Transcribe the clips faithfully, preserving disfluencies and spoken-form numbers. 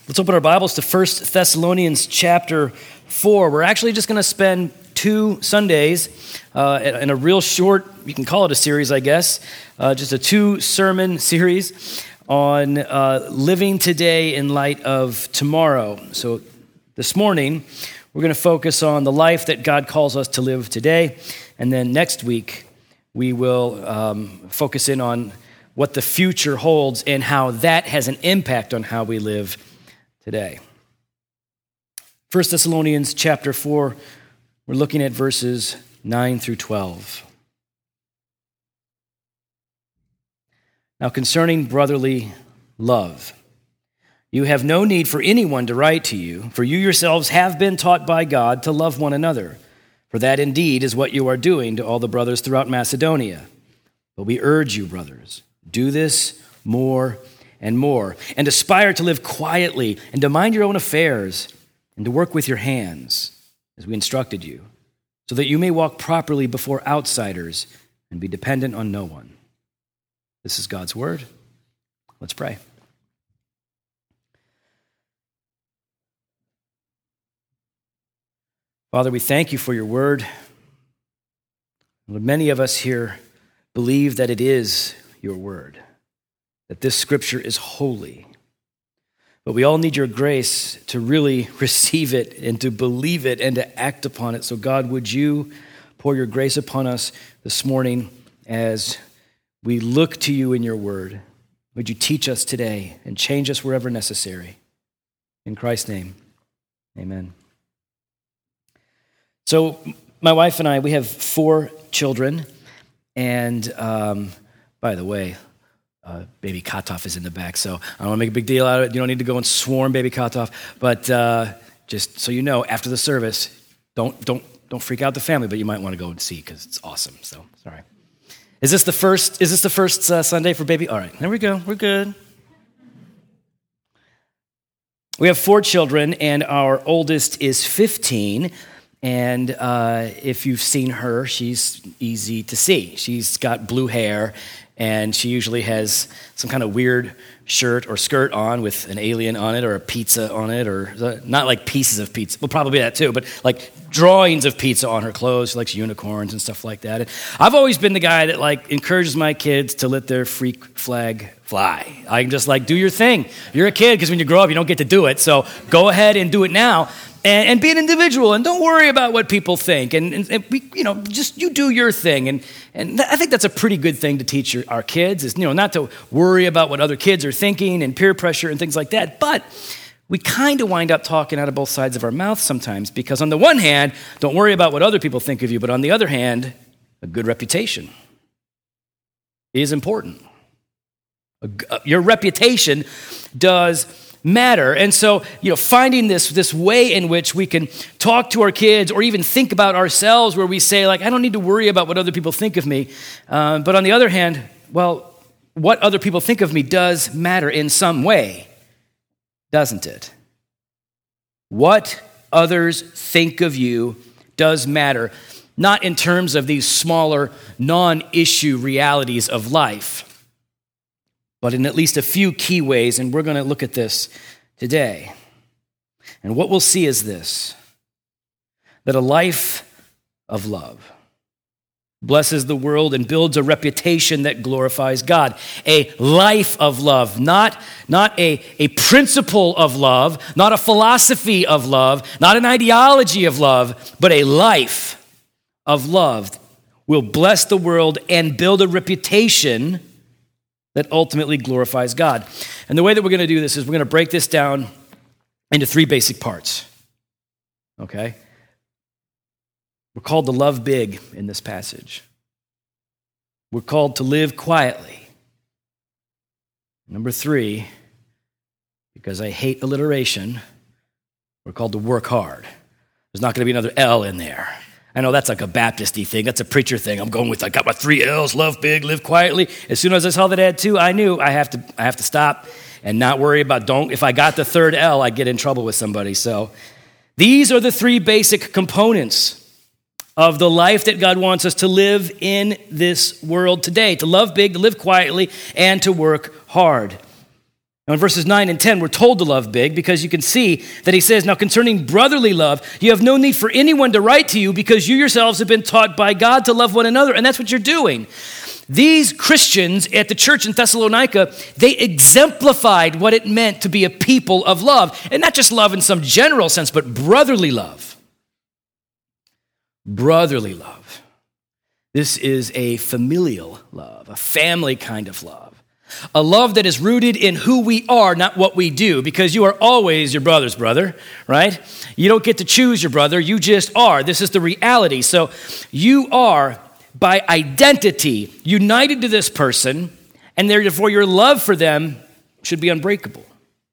Let's open our Bibles to First Thessalonians chapter four. We're actually just going to spend two Sundays uh, in a real short, you can call it a series, I guess, uh, just a two-sermon series on uh, living today in light of tomorrow. So this morning, we're going to focus on the life that God calls us to live today, and then next week, we will um, focus in on what the future holds and how that has an impact on how we live today. First Thessalonians chapter four, we're looking at verses nine through twelve. Now concerning brotherly love, you have no need for anyone to write to you, for you yourselves have been taught by God to love one another. For that indeed is what you are doing to all the brothers throughout Macedonia. But we urge you, brothers, do this more and more, and aspire to live quietly, and to mind your own affairs, and to work with your hands, as we instructed you, so that you may walk properly before outsiders and be dependent on no one. This is God's word. Let's pray. Father, we thank you for your word. Lord, many of us here believe that it is your word, that this scripture is holy. But we all need your grace to really receive it and to believe it and to act upon it. So God, would you pour your grace upon us this morning as we look to you in your word? Would you teach us today and change us wherever necessary? In Christ's name, amen. So my wife and I, we have four children. And um, by the way, Uh, baby Katov is in the back, so I don't want to make a big deal out of it. You don't need to go and swarm baby Katov, but uh, just so you know, after the service, don't don't don't freak out the family, but you might want to go and see because it's awesome. So sorry. Is this the first? Is this the first uh, Sunday for baby? All right, there we go. We're good. We have four children, and our oldest is fifteen. And uh, if you've seen her, she's easy to see. She's got blue hair, and she usually has some kind of weird shirt or skirt on with an alien on it or a pizza on it, or not like pieces of pizza. Well, probably that too, but like drawings of pizza on her clothes. She likes unicorns and stuff like that. And I've always been the guy that like encourages my kids to let their freak flag fly. I can just like, do your thing. You're a kid, because when you grow up, you don't get to do it. So go ahead and do it now. And, and be an individual, and don't worry about what people think. And, and, and we, you know, just you do your thing. And and I think that's a pretty good thing to teach your, our kids, is, you know, not to worry about what other kids are thinking and peer pressure and things like that. But we kind of wind up talking out of both sides of our mouth sometimes, because on the one hand, don't worry about what other people think of you, but on the other hand, a good reputation is important. A, your reputation does matter. And so, you know, finding this this way in which we can talk to our kids or even think about ourselves, where we say, like, I don't need to worry about what other people think of me. Um, but on the other hand, well, what other people think of me does matter in some way, doesn't it? What others think of you does matter, not in terms of these smaller, non-issue realities of life, but in at least a few key ways, and we're going to look at this today. And what we'll see is this, that a life of love blesses the world and builds a reputation that glorifies God. A life of love, not, not a, a principle of love, not a philosophy of love, not an ideology of love, but a life of love will bless the world and build a reputation that ultimately glorifies God. And the way that we're going to do this is we're going to break this down into three basic parts, okay? We're called to love big in this passage. We're called to live quietly. Number three, because I hate alliteration, we're called to work hard. There's not going to be another L in there. I know that's like a Baptist-y thing. That's a preacher thing. I'm going with, I got my three L's, love big, live quietly. As soon as I saw that ad two, I knew I have to I have to stop and not worry about, don't, if I got the third L, I get in trouble with somebody. So these are the three basic components of the life that God wants us to live in this world today, to love big, to live quietly, and to work hard. Now in verses nine and ten, we're told to love big because you can see that he says, now concerning brotherly love, you have no need for anyone to write to you because you yourselves have been taught by God to love one another, and that's what you're doing. These Christians at the church in Thessalonica, they exemplified what it meant to be a people of love, and not just love in some general sense, but brotherly love. Brotherly love. This is a familial love, a family kind of love. A love that is rooted in who we are, not what we do, because you are always your brother's brother, right? You don't get to choose your brother, you just are. This is the reality. So you are, by identity, united to this person, and therefore your love for them should be unbreakable.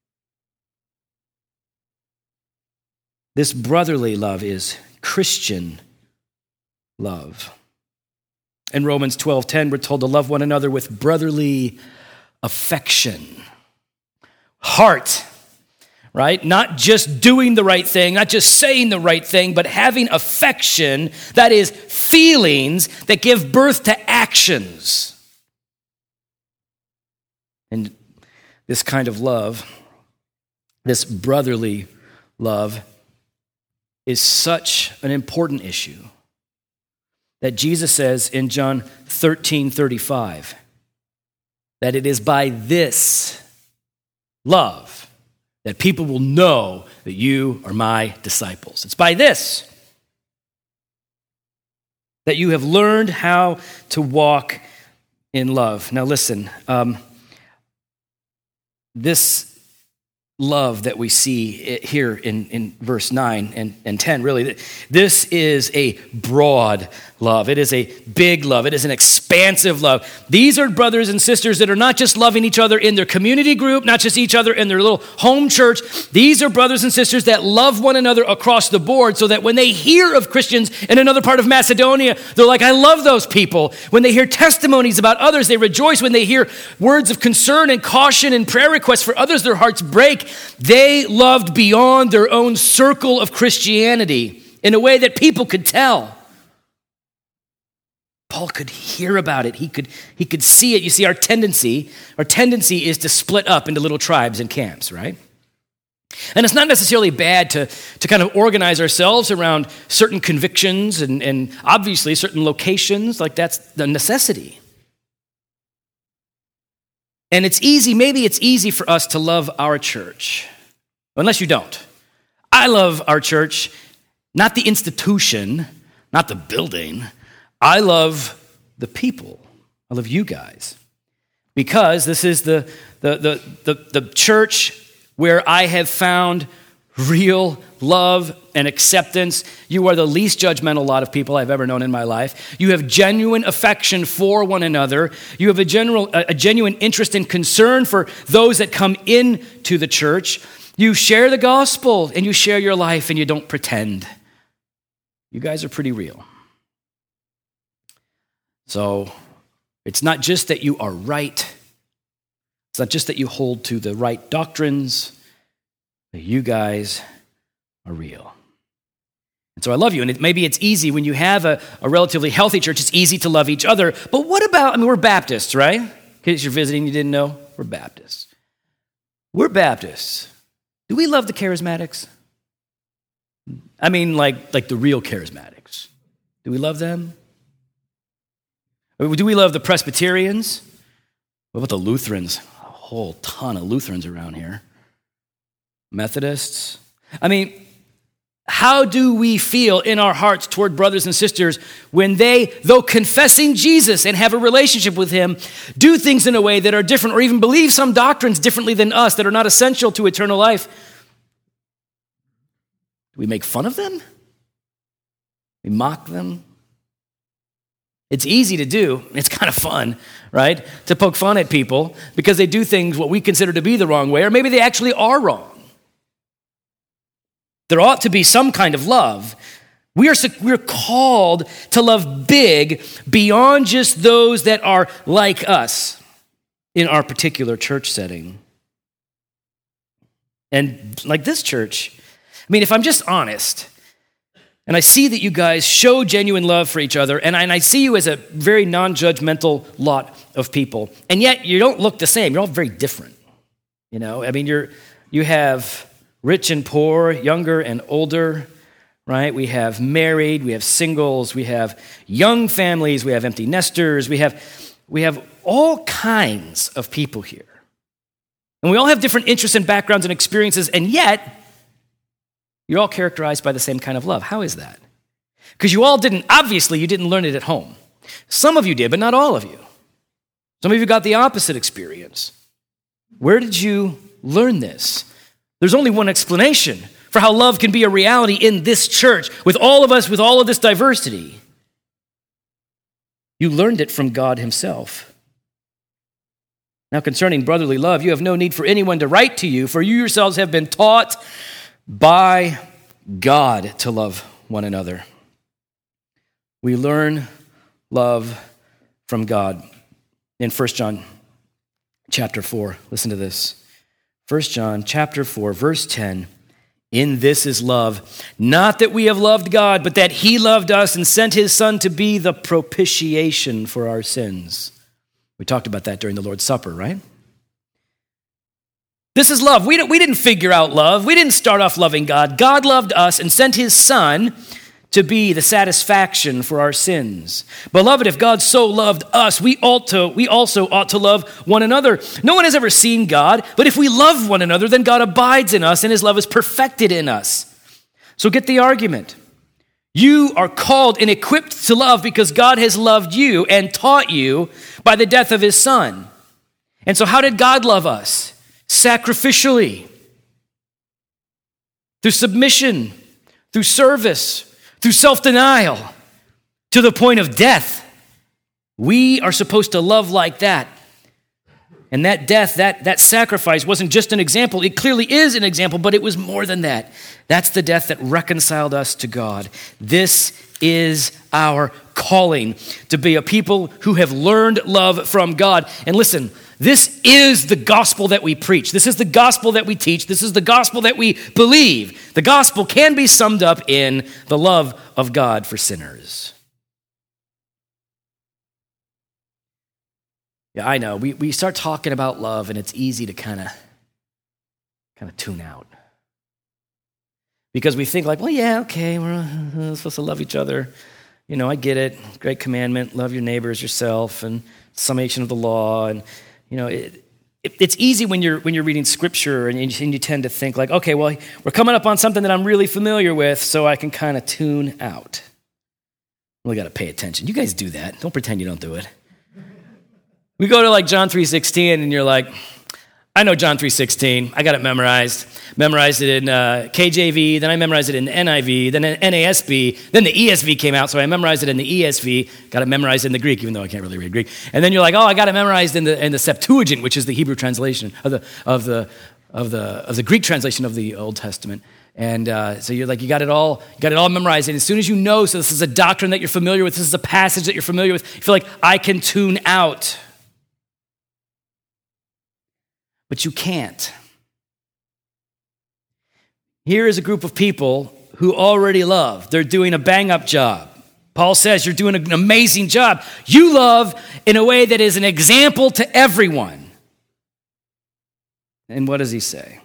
This brotherly love is Christian love. In Romans twelve ten, we're told to love one another with brotherly affection. Heart, right? Not just doing the right thing, not just saying the right thing, but having affection, that is feelings that give birth to actions. And this kind of love, this brotherly love, is such an important issue that Jesus says in John thirteen thirty-five, that it is by this love that people will know that you are my disciples. It's by this that you have learned how to walk in love. Now listen, um, this love that we see here in, in verse nine and, and ten, really, this is a broad love. It is a big love. It is an expansive love. These are brothers and sisters that are not just loving each other in their community group, not just each other in their little home church. These are brothers and sisters that love one another across the board, so that when they hear of Christians in another part of Macedonia, they're like, I love those people. When they hear testimonies about others, they rejoice. When they hear words of concern and caution and prayer requests for others, their hearts break. They loved beyond their own circle of Christianity in a way that people could tell. Paul could hear about it. He could, he could see it. You see, our tendency, our tendency is to split up into little tribes and camps, right? And it's not necessarily bad to, to kind of organize ourselves around certain convictions and, and obviously certain locations, like that's the necessity. And it's easy, maybe it's easy for us to love our church, unless you don't. I love our church, not the institution, not the building. I love the people. I love you guys. Because this is the, the, the, the, the church where I have found real love and acceptance. You are the least judgmental lot of people I've ever known in my life. You have genuine affection for one another. You have a general, a genuine interest and concern for those that come into the church. You share the gospel and you share your life and you don't pretend. You guys are pretty real. So it's not just that you are right. It's not just that you hold to the right doctrines, but you guys are real. And so I love you. And it, maybe it's easy when you have a, a relatively healthy church, it's easy to love each other. But what about, I mean, we're Baptists, right? In case you're visiting, you didn't know, we're Baptists. We're Baptists. Do we love the charismatics? I mean, like, like the real charismatics. Do we love them? Do we love the Presbyterians? What about the Lutherans? A whole ton of Lutherans around here. Methodists? I mean, how do we feel in our hearts toward brothers and sisters when they, though confessing Jesus and have a relationship with him, do things in a way that are different or even believe some doctrines differently than us that are not essential to eternal life? Do we make fun of them? We mock them? It's easy to do. It's kind of fun, right? To poke fun at people because they do things what we consider to be the wrong way, or maybe they actually are wrong. There ought to be some kind of love. We are we're called to love big beyond just those that are like us in our particular church setting. And like this church, I mean, if I'm just honest, and I see that you guys show genuine love for each other, and I, and I see you as a very non-judgmental lot of people, and yet you don't look the same. You're all very different You know, I mean, you're you have rich and poor, younger and older, right? We have married, we have singles, we have young families, we have empty nesters, we have we have all kinds of people here. And we all have different interests and backgrounds and experiences, and yet you're all characterized by the same kind of love. How is that? Because you all didn't, obviously, you didn't learn it at home. Some of you did, but not all of you. Some of you got the opposite experience. Where did you learn this? There's only one explanation for how love can be a reality in this church, with all of us, with all of this diversity. You learned it from God himself. Now, concerning brotherly love, you have no need for anyone to write to you, for you yourselves have been taught by God to love one another. We learn love from God in First John chapter four. Listen to this. First John chapter four, verse ten. In this is love, not that we have loved God, but that he loved us and sent his Son to be the propitiation for our sins. We talked about that during the Lord's Supper, right? This is love. We, we didn't figure out love. We didn't start off loving God. God loved us and sent his Son to be the satisfaction for our sins. Beloved, if God so loved us, we ought to, we also ought to love one another. No one has ever seen God, but if we love one another, then God abides in us and his love is perfected in us. So get the argument. You are called and equipped to love because God has loved you and taught you by the death of his Son. And so how did God love us? Sacrificially. Through submission, through service, through self-denial, to the point of death. We are supposed to love like that. And that death, that, that sacrifice wasn't just an example. It clearly is an example, but it was more than that. That's the death that reconciled us to God. This is our calling, to be a people who have learned love from God. And listen, this is the gospel that we preach. This is the gospel that we teach. This is the gospel that we believe. The gospel can be summed up in the love of God for sinners. Yeah, I know. We we start talking about love, and it's easy to kind of kind of tune out. Because we think like, well, yeah, okay, we're uh, supposed to love each other. You know, I get it. Great commandment, love your neighbor as yourself, and summation of the law. And, you know, it, it, it's easy when you're when you're reading scripture and you, and you tend to think like, okay, well, we're coming up on something that I'm really familiar with, so I can kind of tune out. We got to pay attention. You guys do that. Don't pretend you don't do it. We go to like John three sixteen, and you're like, I know John three sixteen. I got it memorized. Memorized it in uh, K J V, then I memorized it in the N I V, then in N A S B, then the E S V came out, so I memorized it in the E S V, got it memorized in the Greek, even though I can't really read Greek. And then you're like, oh, I got it memorized in the in the Septuagint, which is the Hebrew translation of the of the of the of the Greek translation of the Old Testament. And uh, so you're like, you got it all, you got it all memorized. And as soon as you know, so this is a doctrine that you're familiar with, this is a passage that you're familiar with, you feel like I can tune out. But you can't. Here is a group of people who already love. They're doing a bang-up job. Paul says you're doing an amazing job. You love in a way that is an example to everyone. And what does he say?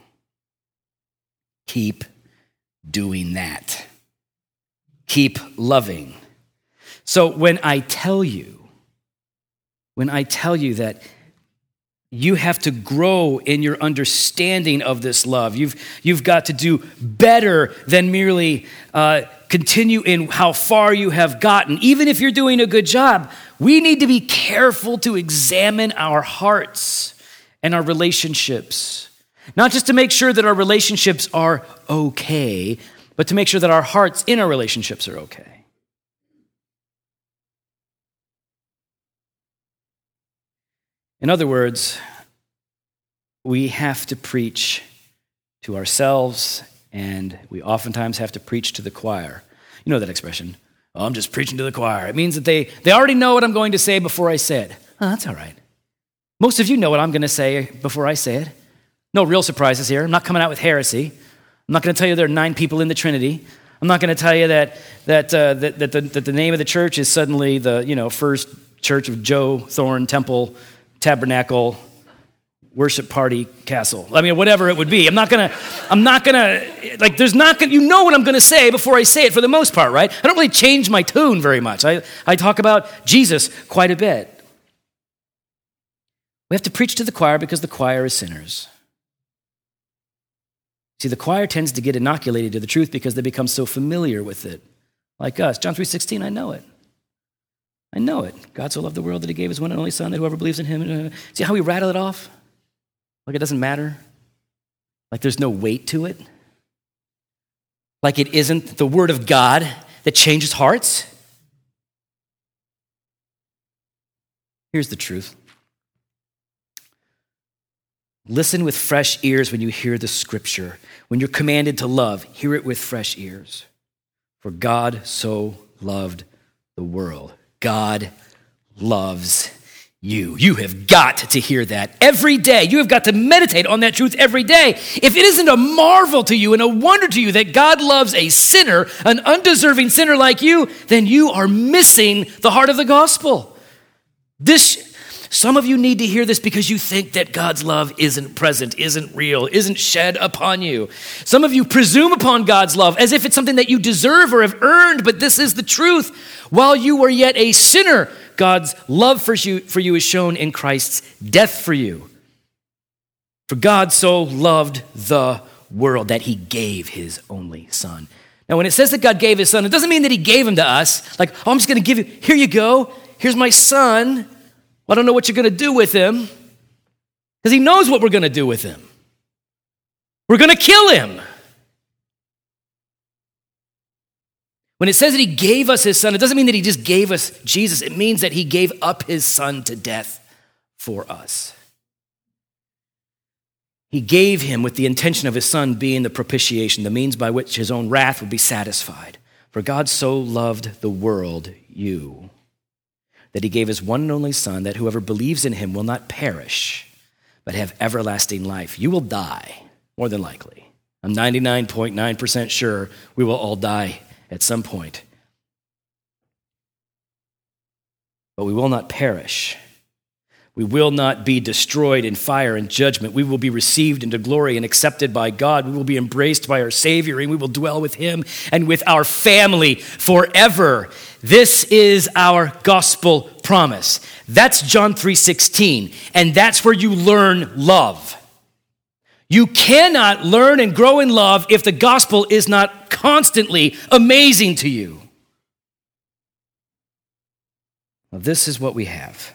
Keep doing that. Keep loving. So when I tell you, when I tell you that you have to grow in your understanding of this love. You've, you've got to do better than merely uh, continue in how far you have gotten. Even if you're doing a good job, we need to be careful to examine our hearts and our relationships. Not just to make sure that our relationships are okay, but to make sure that our hearts in our relationships are okay. In other words, we have to preach to ourselves, and we oftentimes have to preach to the choir. You know that expression, oh, I'm just preaching to the choir. It means that they, they already know what I'm going to say before I say it. Oh, that's all right. Most of you know what I'm going to say before I say it. No real surprises here. I'm not coming out with heresy. I'm not going to tell you there are nine people in the Trinity. I'm not going to tell you that that, uh, that, that, the, that the name of the church is suddenly the you know First Church of Joe Thorne Temple Tabernacle, worship party castle. I mean, whatever it would be. I'm not gonna, I'm not gonna, like, there's not gonna, you know what I'm gonna say before I say it for the most part, right? I don't really change my tune very much. I, I talk about Jesus quite a bit. We have to preach to the choir because the choir is sinners. See, the choir tends to get inoculated to the truth because they become so familiar with it. Like us. John three sixteen, I know it. I know it. God so loved the world that he gave his one and only son that whoever believes in him. See how we rattle it off? Like it doesn't matter? Like there's no weight to it? Like it isn't the word of God that changes hearts? Here's the truth. Listen with fresh ears when you hear the scripture. When you're commanded to love, hear it with fresh ears. For God so loved the world. God loves you. You have got to hear that every day. You have got to meditate on that truth every day. If it isn't a marvel to you and a wonder to you that God loves a sinner, an undeserving sinner like you, then you are missing the heart of the gospel. This Some of you need to hear this because you think that God's love isn't present, isn't real, isn't shed upon you. Some of you presume upon God's love as if it's something that you deserve or have earned, but this is the truth. While you were yet a sinner, God's love for you, for you is shown in Christ's death for you. For God so loved the world that he gave his only son. Now, when it says that God gave his son, it doesn't mean that he gave him to us. Like, oh, I'm just going to give you, here you go. Here's my son. Well, I don't know what you're going to do with him because he knows what we're going to do with him. We're going to kill him. When it says that he gave us his son, it doesn't mean that he just gave us Jesus. It means that he gave up his son to death for us. He gave him with the intention of his son being the propitiation, the means by which his own wrath would be satisfied. For God so loved the world, you, that he gave his one and only son, that whoever believes in him will not perish, but have everlasting life. You will die, more than likely. I'm ninety-nine point nine percent sure we will all die at some point. But we will not perish. We will not be destroyed in fire and judgment. We will be received into glory and accepted by God. We will be embraced by our Savior, and we will dwell with him and with our family forever. This is our gospel promise. That's John three sixteen, and that's where you learn love. You cannot learn and grow in love if the gospel is not constantly amazing to you. Well, this is what we have.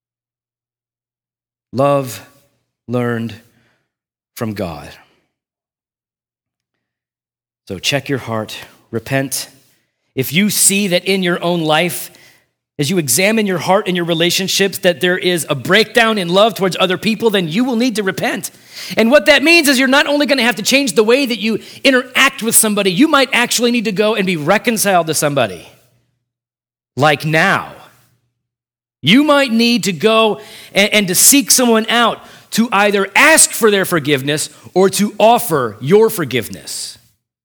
Love learned from God. So check your heart, repent. If you see that in your own life, as you examine your heart and your relationships, that there is a breakdown in love towards other people, then you will need to repent. And what that means is you're not only going to have to change the way that you interact with somebody, you might actually need to go and be reconciled to somebody. Like now. You might need to go and, and to seek someone out to either ask for their forgiveness or to offer your forgiveness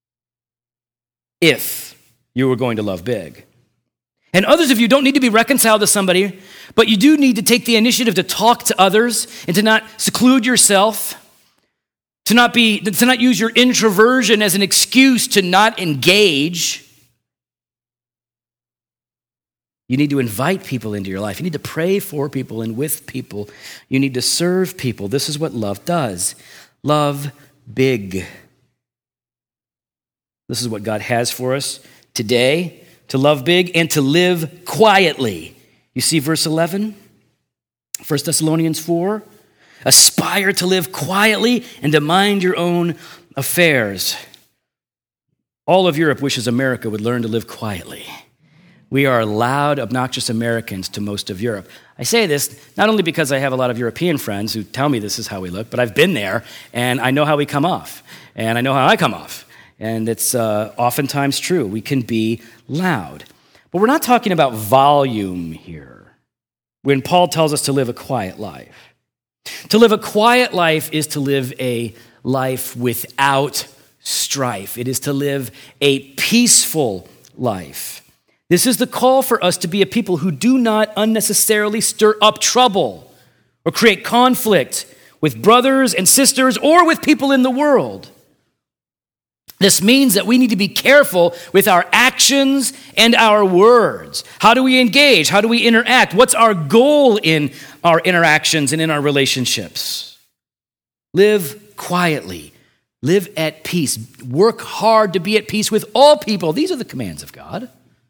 if you were going to love big. And others of you don't need to be reconciled to somebody, but you do need to take the initiative to talk to others and to not seclude yourself, to not be, to not use your introversion as an excuse to not engage. You need to invite people into your life. You need to pray for people and with people. You need to serve people. This is what love does. Love big. This is what God has for us today, to love big and to live quietly. You see verse eleven, First Thessalonians four. Aspire to live quietly and to mind your own affairs. All of Europe wishes America would learn to live quietly. We are loud, obnoxious Americans to most of Europe. I say this not only because I have a lot of European friends who tell me this is how we look, but I've been there, and I know how we come off, and I know how I come off. And it's uh, oftentimes true. We can be loud. But we're not talking about volume here when Paul tells us to live a quiet life. To live a quiet life is to live a life without strife. It is to live a peaceful life. This is the call for us to be a people who do not unnecessarily stir up trouble or create conflict with brothers and sisters, or with people in the world. This means that we need to be careful with our actions and our words. How do we engage? How do we interact? What's our goal in our interactions and in our relationships? Live quietly. Live at peace. Work hard to be at peace with all people. These are the commands of God.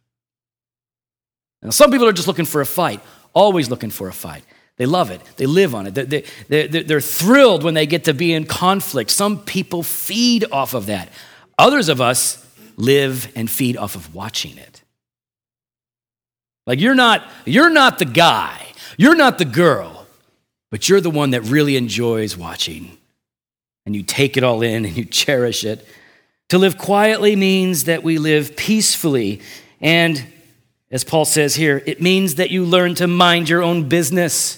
Now, some people are just looking for a fight, always looking for a fight. They love it. They live on it. They, they, they, they're thrilled when they get to be in conflict. Some people feed off of that. Others of us live and feed off of watching it. Like you're not, you're not the guy, you're not the girl, but you're the one that really enjoys watching. And you take it all in and you cherish it. To live quietly means that we live peacefully. And as Paul says here, it means that you learn to mind your own business.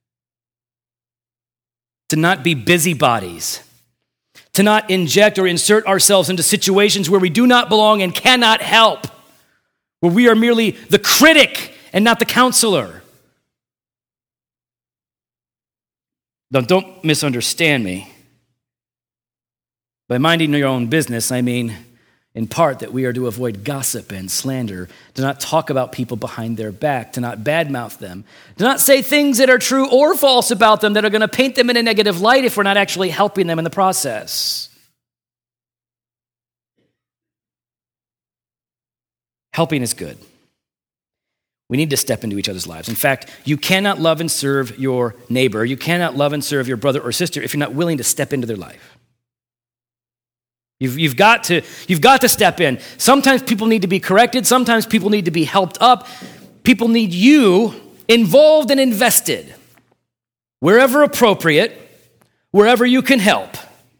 To not be busybodies. To not inject or insert ourselves into situations where we do not belong and cannot help. Where we are merely the critic and not the counselor. Now, don't misunderstand me. By minding your own business, I mean, in part, that we are to avoid gossip and slander, to not talk about people behind their back, to not badmouth them, to not say things that are true or false about them that are going to paint them in a negative light if we're not actually helping them in the process. Helping is good. We need to step into each other's lives. In fact, you cannot love and serve your neighbor, you cannot love and serve your brother or sister if you're not willing to step into their life. You've, you've, got to, you've got to step in. Sometimes people need to be corrected. Sometimes people need to be helped up. People need you involved and invested. Wherever appropriate, wherever you can help.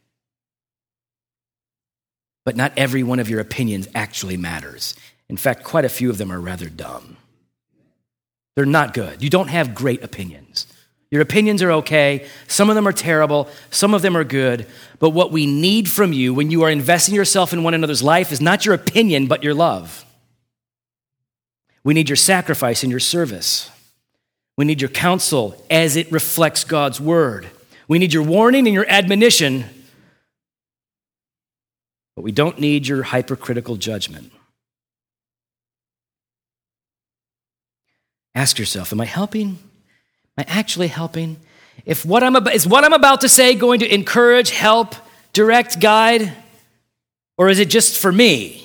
But not every one of your opinions actually matters. In fact, quite a few of them are rather dumb. They're not good. You don't have great opinions. Your opinions are okay. Some of them are terrible. Some of them are good. But what we need from you when you are investing yourself in one another's life is not your opinion, but your love. We need your sacrifice and your service. We need your counsel as it reflects God's word. We need your warning and your admonition, but we don't need your hypercritical judgment. Ask yourself, am I helping? Am I actually helping? If what I'm about, is what I'm about to say going to encourage, help, direct, guide, or is it just for me?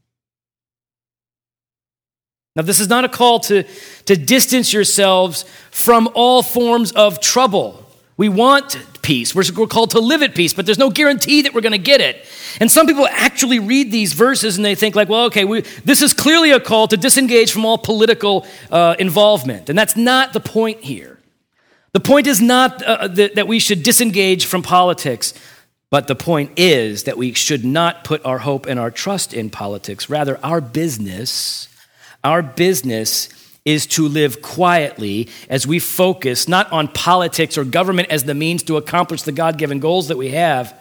Now, this is not a call to, to distance yourselves from all forms of trouble. We want peace. We're, we're called to live at peace, but there's no guarantee that we're going to get it. And some people actually read these verses and they think like, well, okay, we, this is clearly a call to disengage from all political uh, involvement. And that's not the point here. The point is not uh, that, that we should disengage from politics, but the point is that we should not put our hope and our trust in politics. Rather, our business, our business is to live quietly as we focus not on politics or government as the means to accomplish the God-given goals that we have.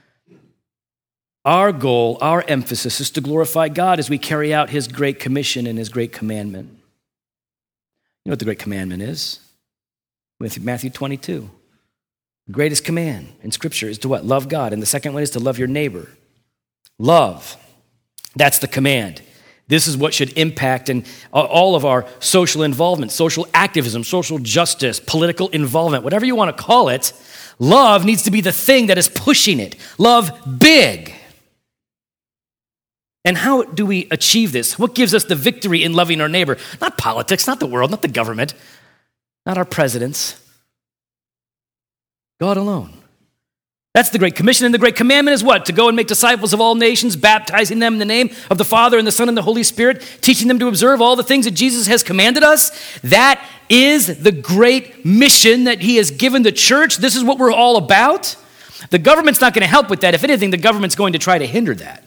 Our goal, our emphasis is to glorify God as we carry out his great commission and his great commandment. You know what the great commandment is? With Matthew twenty-two. The greatest command in Scripture is to what? Love God. And the second one is to love your neighbor. Love. That's the command. This is what should impact and all of our social involvement, social activism, social justice, political involvement, whatever you want to call it. Love needs to be the thing that is pushing it. Love big. And how do we achieve this? What gives us the victory in loving our neighbor? Not politics, not the world, not the government, not our presidents. God alone. That's the Great Commission. And the Great Commandment is what? To go and make disciples of all nations, baptizing them in the name of the Father and the Son and the Holy Spirit, teaching them to observe all the things that Jesus has commanded us. That is the great mission that he has given the church. This is what we're all about. The government's not going to help with that. If anything, the government's going to try to hinder that.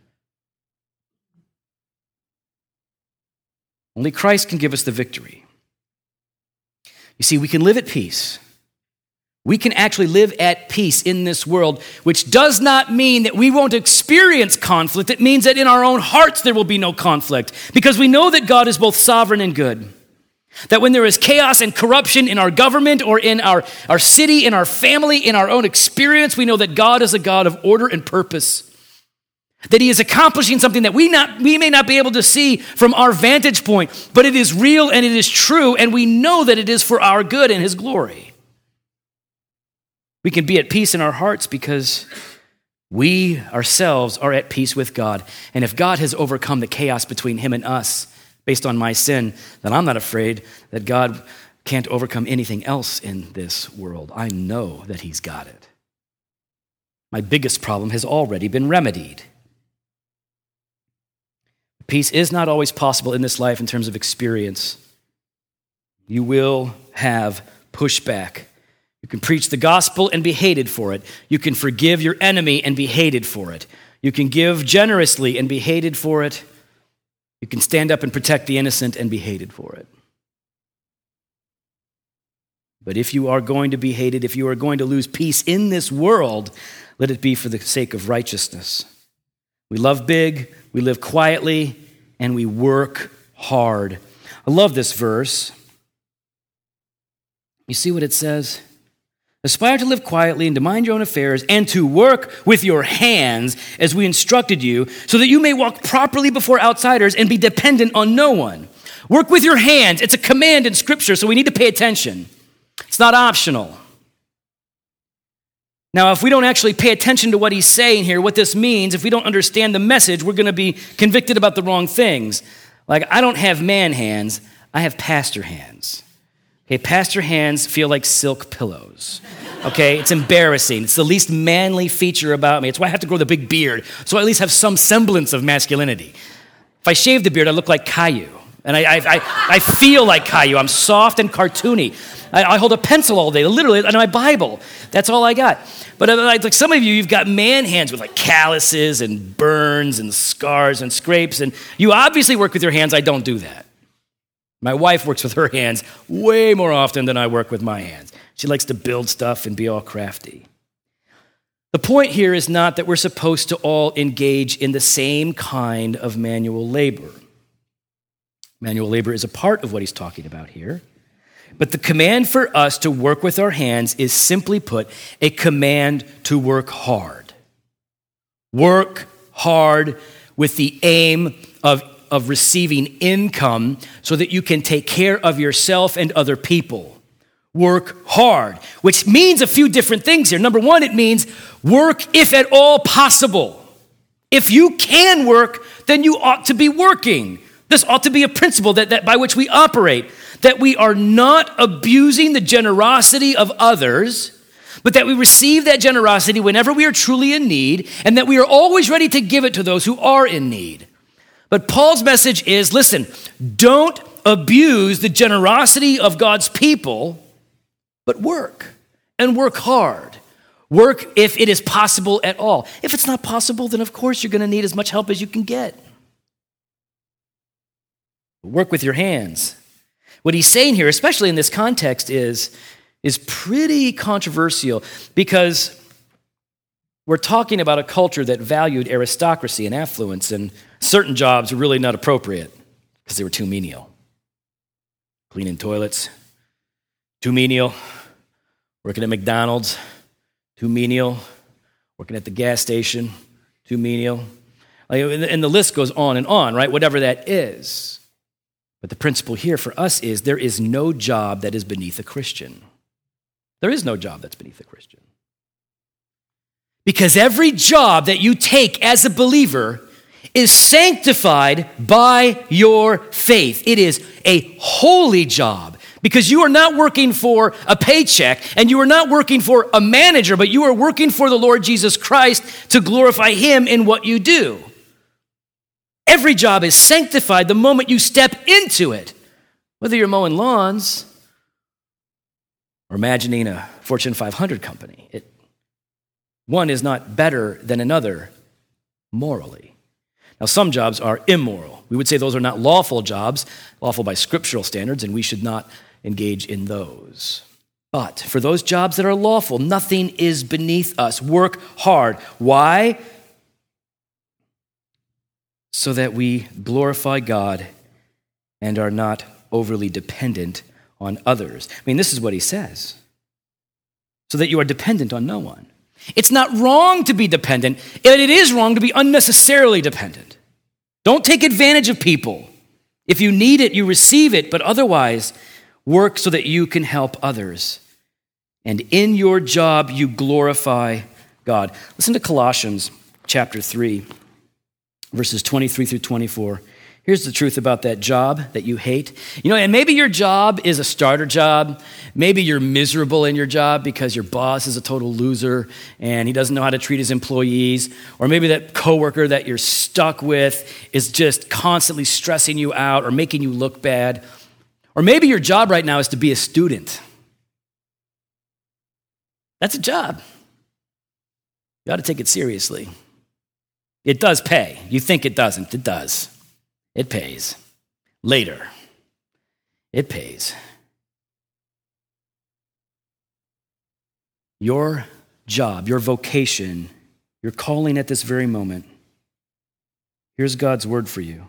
Only Christ can give us the victory. You see, we can live at peace. We can actually live at peace in this world, which does not mean that we won't experience conflict. It means that in our own hearts there will be no conflict, because we know that God is both sovereign and good. That when there is chaos and corruption in our government or in our, our city, in our family, in our own experience, we know that God is a God of order and purpose. That he is accomplishing something that we not we may not be able to see from our vantage point, but it is real and it is true, and we know that it is for our good and his glory. We can be at peace in our hearts because we ourselves are at peace with God. And if God has overcome the chaos between him and us based on my sin, then I'm not afraid that God can't overcome anything else in this world. I know that he's got it. My biggest problem has already been remedied. Peace is not always possible in this life in terms of experience. You will have pushback. You can preach the gospel and be hated for it. You can forgive your enemy and be hated for it. You can give generously and be hated for it. You can stand up and protect the innocent and be hated for it. But if you are going to be hated, if you are going to lose peace in this world, let it be for the sake of righteousness. We love big, we live quietly, and we work hard. I love this verse. You see what it says? Aspire to live quietly and to mind your own affairs and to work with your hands as we instructed you, so that you may walk properly before outsiders and be dependent on no one. Work with your hands. It's a command in Scripture, so we need to pay attention. It's not optional. Now, if we don't actually pay attention to what he's saying here, what this means, if we don't understand the message, we're going to be convicted about the wrong things. Like, I don't have man hands, I have pastor hands. Okay, pastor hands feel like silk pillows. Okay, it's embarrassing. It's the least manly feature about me. It's why I have to grow the big beard, so I at least have some semblance of masculinity. If I shave the beard, I look like Caillou. And I, I, I, I feel like Caillou. I'm soft and cartoony. I, I hold a pencil all day, literally, and my Bible. That's all I got. But like some of you, you've got man hands with like calluses and burns and scars and scrapes, and you obviously work with your hands. I don't do that. My wife works with her hands way more often than I work with my hands. She likes to build stuff and be all crafty. The point here is not that we're supposed to all engage in the same kind of manual labor. Manual labor is a part of what he's talking about here. But the command for us to work with our hands is, simply put, a command to work hard. Work hard with the aim of, of receiving income so that you can take care of yourself and other people. Work hard, which means a few different things here. Number one, it means work if at all possible. If you can work, then you ought to be working. This ought to be a principle that, that by which we operate, that we are not abusing the generosity of others, but that we receive that generosity whenever we are truly in need, and that we are always ready to give it to those who are in need. But Paul's message is, listen, don't abuse the generosity of God's people, but work, and work hard. Work if it is possible at all. If it's not possible, then of course you're going to need as much help as you can get. Work with your hands. What he's saying here, especially in this context, is, is pretty controversial because we're talking about a culture that valued aristocracy and affluence, and certain jobs were really not appropriate because they were too menial. Cleaning toilets, too menial. Working at McDonald's, too menial. Working at the gas station, too menial. Like, and the list goes on and on, right? Whatever that is. But the principle here for us is there is no job that is beneath a Christian. There is no job that's beneath a Christian. Because every job that you take as a believer is sanctified by your faith. It is a holy job because you are not working for a paycheck and you are not working for a manager, but you are working for the Lord Jesus Christ to glorify him in what you do. Every job is sanctified the moment you step into it, whether you're mowing lawns or imagining a Fortune five hundred company. It, one is not better than another morally. Now, some jobs are immoral. We would say those are not lawful jobs, lawful by scriptural standards, and we should not engage in those. But for those jobs that are lawful, nothing is beneath us. Work hard. Why? So that we glorify God and are not overly dependent on others. I mean, this is what he says. So that you are dependent on no one. It's not wrong to be dependent, and it is wrong to be unnecessarily dependent. Don't take advantage of people. If you need it, you receive it, but otherwise, work so that you can help others. And in your job, you glorify God. Listen to Colossians chapter three, verses twenty-three through twenty-four. Here's the truth about that job that you hate. You know, and maybe your job is a starter job. Maybe you're miserable in your job because your boss is a total loser and he doesn't know how to treat his employees. Or maybe that coworker that you're stuck with is just constantly stressing you out or making you look bad. Or maybe your job right now is to be a student. That's a job. You ought to take it seriously. It does pay. You think it doesn't. It does. It pays. Later. It pays. Your job, your vocation, your calling at this very moment. Here's God's word for you.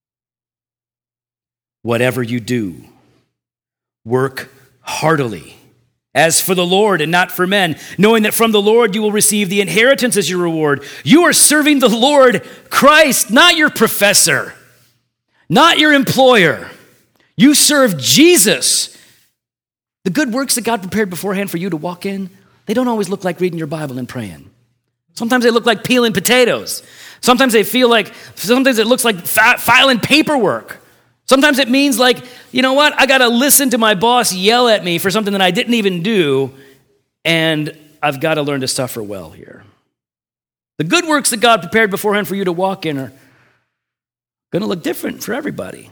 Whatever you do, work heartily, as for the Lord and not for men, knowing that from the Lord you will receive the inheritance as your reward. You are serving the Lord Christ, not your professor, not your employer. You serve Jesus. The good works that God prepared beforehand for you to walk in, they don't always look like reading your Bible and praying. Sometimes they look like peeling potatoes. Sometimes they feel like, sometimes it looks like fi- filing paperwork. Sometimes it means like, you know what, I got to listen to my boss yell at me for something that I didn't even do, and I've got to learn to suffer well here. The good works that God prepared beforehand for you to walk in are going to look different for everybody.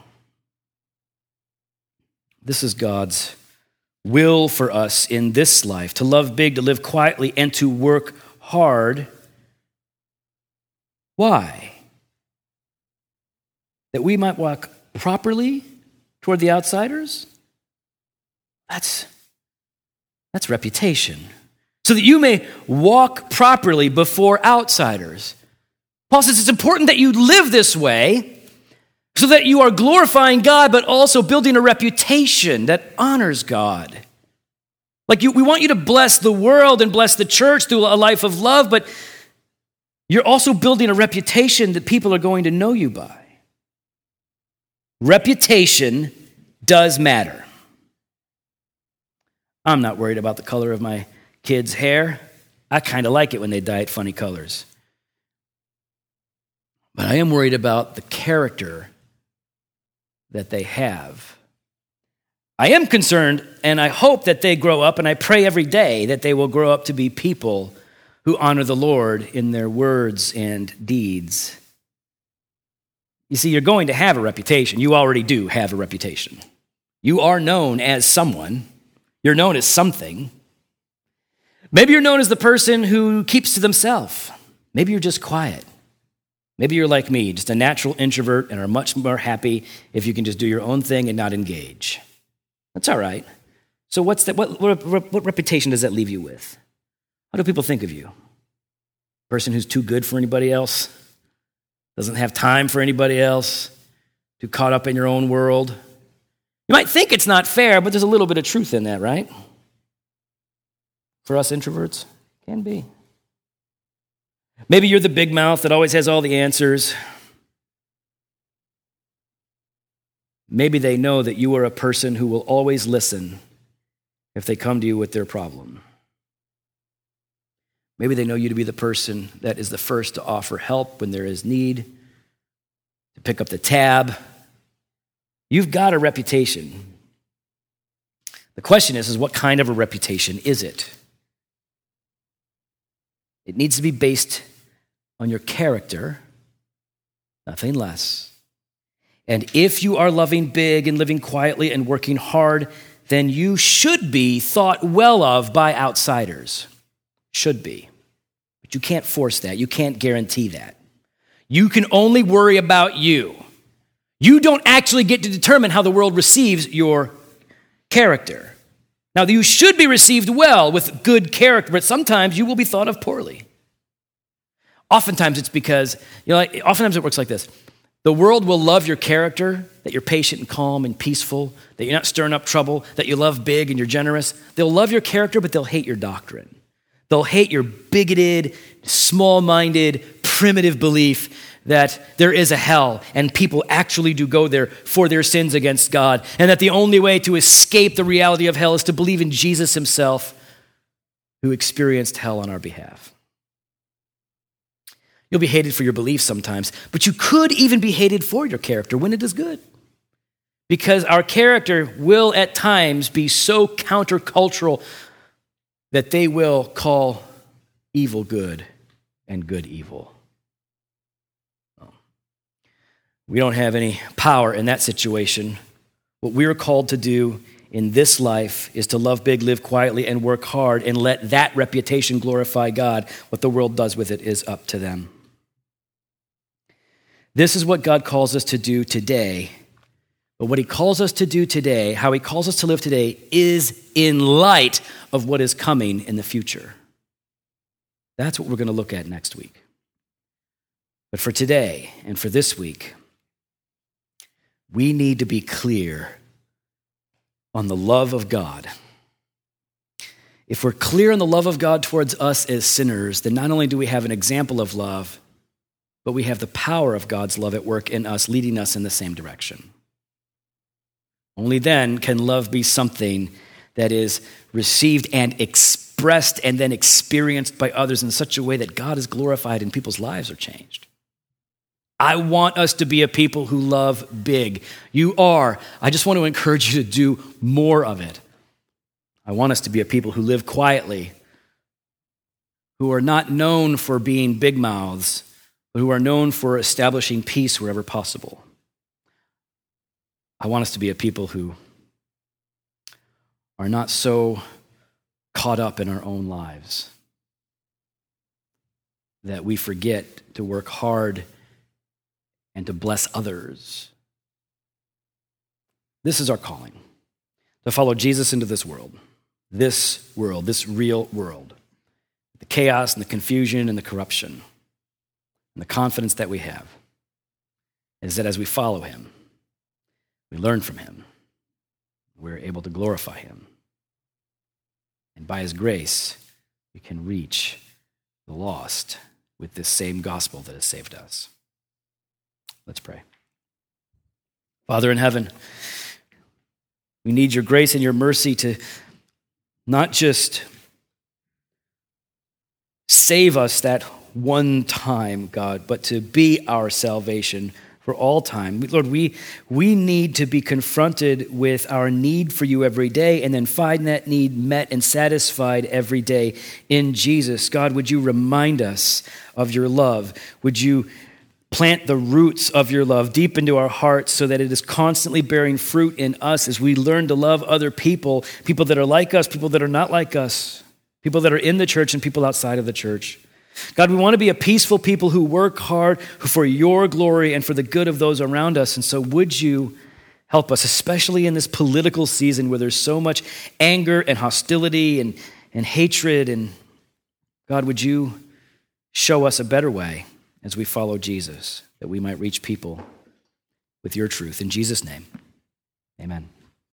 This is God's will for us in this life, to love big, to live quietly, and to work hard. Why? That we might walk properly toward the outsiders? That's, that's reputation. So that you may walk properly before outsiders. Paul says it's important that you live this way so that you are glorifying God, but also building a reputation that honors God. Like you, we want you to bless the world and bless the church through a life of love, but you're also building a reputation that people are going to know you by. Reputation does matter. I'm not worried about the color of my kids' hair. I kind of like it when they dye it funny colors. But I am worried about the character that they have. I am concerned, and I hope that they grow up, and I pray every day that they will grow up to be people who honor the Lord in their words and deeds. You see, you're going to have a reputation. You already do have a reputation. You are known as someone. You're known as something. Maybe you're known as the person who keeps to themselves. Maybe you're just quiet. Maybe you're like me, just a natural introvert and are much more happy if you can just do your own thing and not engage. That's all right. So what's that? What, what, what reputation does that leave you with? How do people think of you? A person who's too good for anybody else? Doesn't have time for anybody else? Too caught up in your own world? You might think it's not fair, but there's a little bit of truth in that, right? For us introverts, it can be. Maybe you're the big mouth that always has all the answers. Maybe they know that you are a person who will always listen if they come to you with their problem. Maybe they know you to be the person that is the first to offer help when there is need, to pick up the tab. You've got a reputation. The question is, is what kind of a reputation is it? It needs to be based on your character, nothing less. And if you are loving big and living quietly and working hard, then you should be thought well of by outsiders. Should be. But you can't force that. You can't guarantee that. You can only worry about you. You don't actually get to determine how the world receives your character. Now, you should be received well with good character, but sometimes you will be thought of poorly. Oftentimes it's because, you know, like, oftentimes it works like this. The world will love your character, that you're patient and calm and peaceful, that you're not stirring up trouble, that you love big and you're generous. They'll love your character, but they'll hate your doctrine. They'll hate your bigoted, small-minded, primitive belief that there is a hell and people actually do go there for their sins against God, and that the only way to escape the reality of hell is to believe in Jesus himself, who experienced hell on our behalf. You'll be hated for your beliefs sometimes, but you could even be hated for your character when it is good. Because our character will at times be so countercultural that they will call evil good and good evil. We don't have any power in that situation. What we're called to do in this life is to love big, live quietly, and work hard, and let that reputation glorify God. What the world does with it is up to them. This is what God calls us to do today. But what he calls us to do today, how he calls us to live today, is in light of what is coming in the future. That's what we're going to look at next week. But for today and for this week, we need to be clear on the love of God. If we're clear on the love of God towards us as sinners, then not only do we have an example of love, but we have the power of God's love at work in us, leading us in the same direction. Only then can love be something that is received and expressed and then experienced by others in such a way that God is glorified and people's lives are changed. I want us to be a people who love big. You are. I just want to encourage you to do more of it. I want us to be a people who live quietly, who are not known for being big mouths, but who are known for establishing peace wherever possible. I want us to be a people who are not so caught up in our own lives that we forget to work hard and to bless others. This is our calling, to follow Jesus into this world, this world, this real world. The chaos and the confusion and the corruption and the confidence that we have is that as we follow him, we learn from him, we're able to glorify him. And by his grace, we can reach the lost with this same gospel that has saved us. Let's pray. Father in heaven, we need your grace and your mercy to not just save us that one time, God, but to be our salvation for all time. Lord, we, we need to be confronted with our need for you every day and then find that need met and satisfied every day in Jesus. God, would you remind us of your love? Would you plant the roots of your love deep into our hearts so that it is constantly bearing fruit in us as we learn to love other people, people that are like us, people that are not like us, people that are in the church and people outside of the church. God, we want to be a peaceful people who work hard for your glory and for the good of those around us. And so would you help us, especially in this political season where there's so much anger and hostility and, and hatred. And God, would you show us a better way as we follow Jesus, that we might reach people with your truth. In Jesus' name, amen.